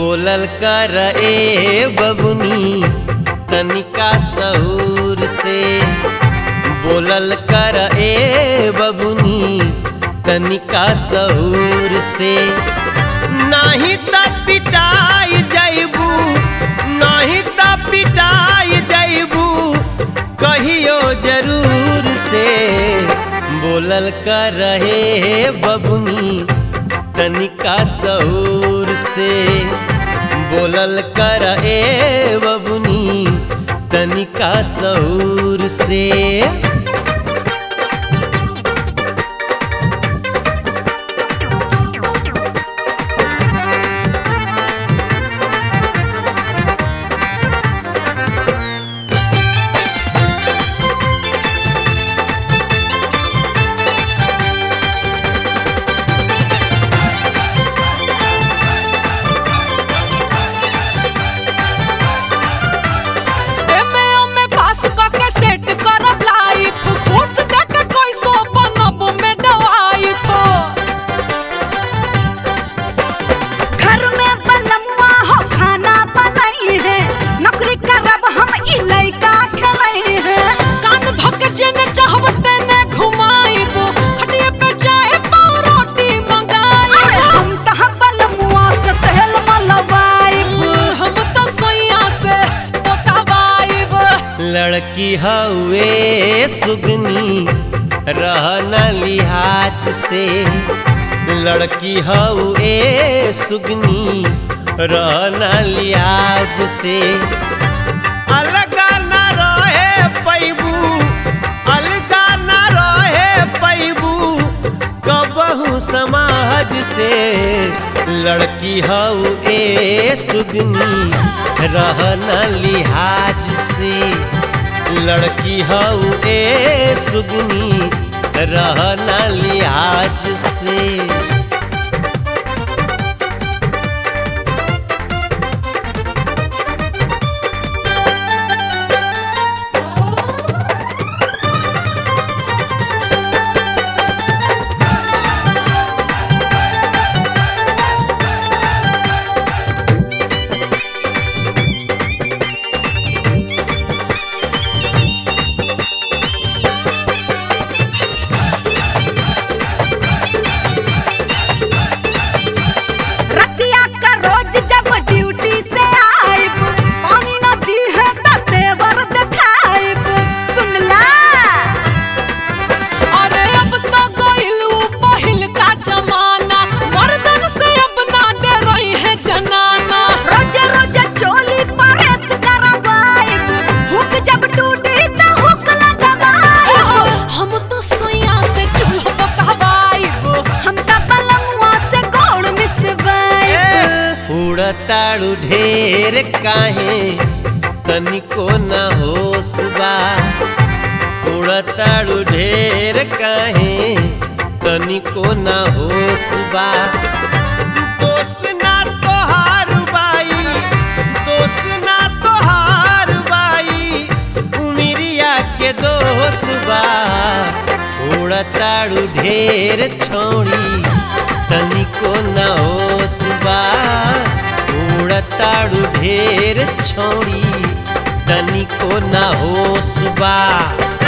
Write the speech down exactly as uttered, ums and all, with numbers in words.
बोलल कर ए बबुनी तनिका सहूर से, बोलल कर ए बबुनी तनिका सहूर से। नाही त पिटाई जैबू, नाही त पिटाई जैबू कहियो जरूर से। बोलल कर हे बबुनी तनिका सहूर से, बोलल कर ए बबुनी तनिका सहूर से। लड़की हवे सुगनी रहना लिहाज से, लड़की हवे सुगनी रहना लिहाज से। अलगा न रहे पैबू, अलगा न रहे पैबू कबहू समाज से। लड़की हवे सुगनी रहना लिहाज से, लड़की हऊ ए सुगनी रहना लिहाज से। उड़ताड़ू ढेर काहे तनिको न होश बा, उड़ताड़ू ढेर काहे तनिको न होश बा। दोस्त ना तोहार बाई, दोस्त ना तोहार बाई उमिरिया के दोस्त बा। उड़ताड़ू ढेर छोड़ी तनिको न होश बा, उड़ताड़ू ढेर छोड़ी तनिको न होश बा।